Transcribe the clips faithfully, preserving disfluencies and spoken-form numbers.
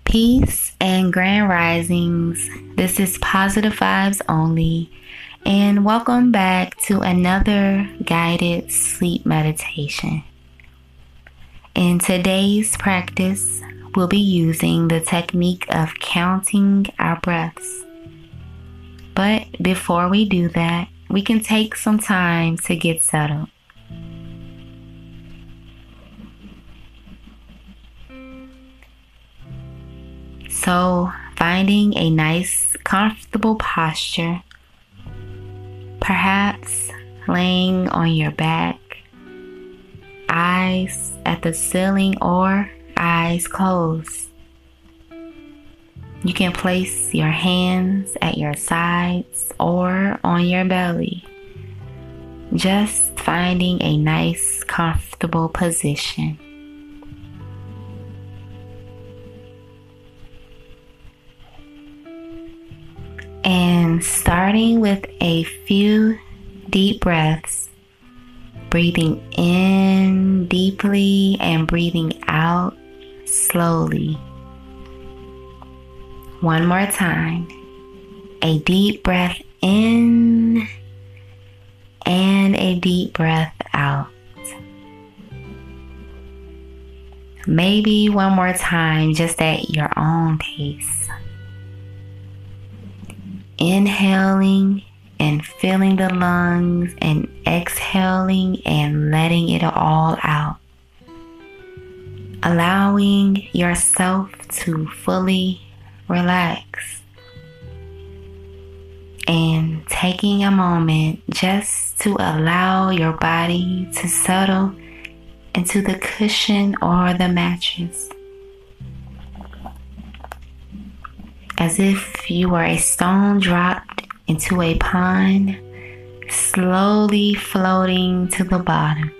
Peace and grand risings. This is Positive Vibes Only, and welcome back to another guided sleep meditation. In today's practice, we'll be using the technique of counting our breaths. But before we do that, we can take some time to get settled. So, finding a nice, comfortable posture, perhaps laying on your back, eyes at the ceiling or eyes closed. You can place your hands at your sides or on your belly, just finding a nice, comfortable position. And starting with a few deep breaths, breathing in deeply and breathing out slowly. One more time. A deep breath in and a deep breath out. Maybe one more time, just at your own pace. Inhaling and filling the lungs and exhaling and letting it all out. Allowing yourself to fully relax. And taking a moment just to allow your body to settle into the cushion or the mattress. As if you were a stone dropped into a pond, slowly floating to the bottom,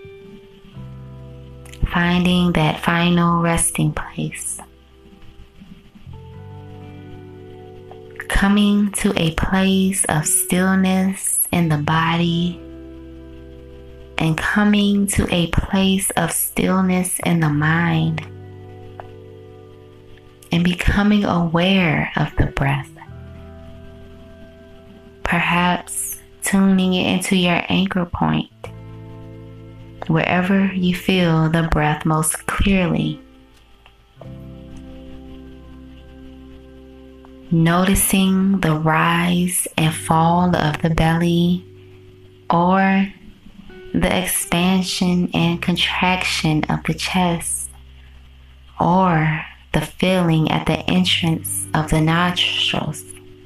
finding that final resting place. Coming to a place of stillness in the body, and coming to a place of stillness in the mind. And becoming aware of the breath. Perhaps tuning it into your anchor point, wherever you feel the breath most clearly. Noticing the rise and fall of the belly, or the expansion and contraction of the chest, or the feeling at the entrance of the nostrils.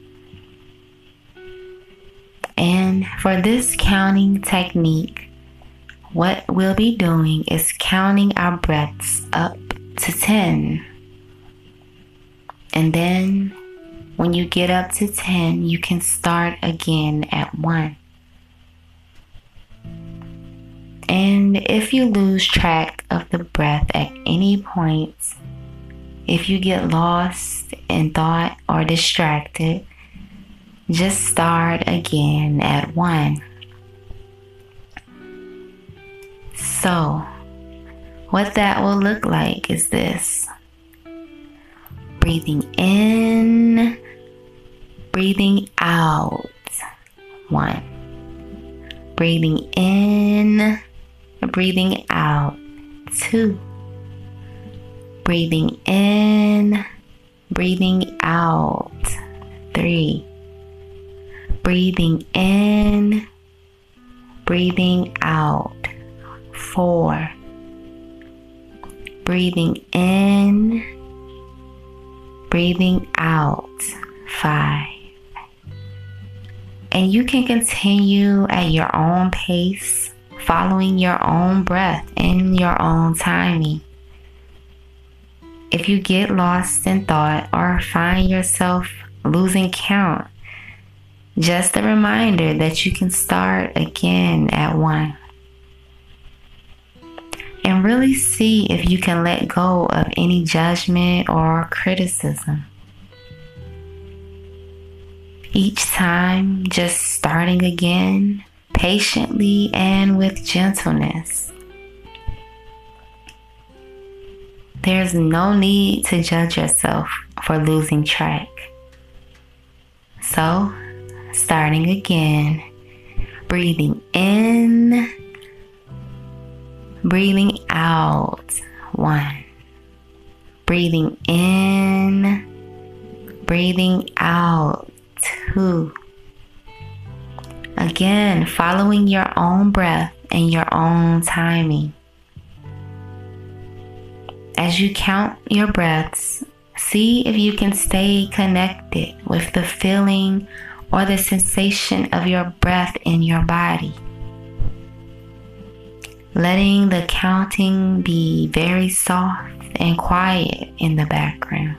And for this counting technique, what we'll be doing is counting our breaths up to ten. And then when you get up to ten, you can start again at one. And if you lose track of the breath at any point, if you get lost in thought or distracted, just start again at one. So, what that will look like is this. Breathing in, breathing out. One. Breathing in, breathing out. Two. Breathing in, breathing out. Three. Breathing in, breathing out. Four. Breathing in, breathing out. Five. And you can continue at your own pace, following your own breath in your own timing. If you get lost in thought or find yourself losing count, just a reminder that you can start again at one. And really see if you can let go of any judgment or criticism. Each time, just starting again, patiently and with gentleness. There's no need to judge yourself for losing track. So, starting again, breathing in, breathing out, one. Breathing in, breathing out, two. Again, following your own breath and your own timing. As you count your breaths, see if you can stay connected with the feeling or the sensation of your breath in your body. Letting the counting be very soft and quiet in the background,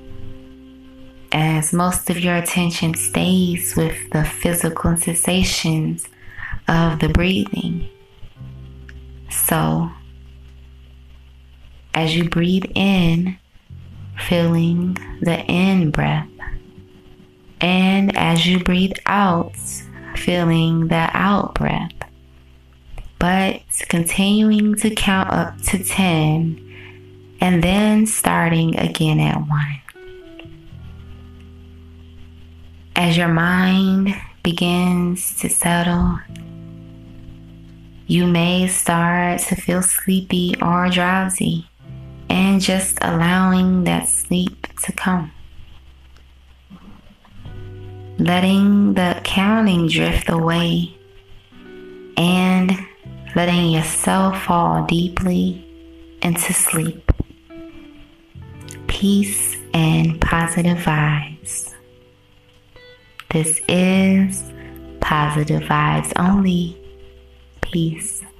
as most of your attention stays with the physical sensations of the breathing. So, as you breathe in, feeling the in breath, and as you breathe out, feeling the out breath, but continuing to count up to ten and then starting again at one. As your mind begins to settle, you may start to feel sleepy or drowsy, and just allowing that sleep to come. Letting the counting drift away and letting yourself fall deeply into sleep. Peace and positive vibes. This is Positive Vibes Only. Peace.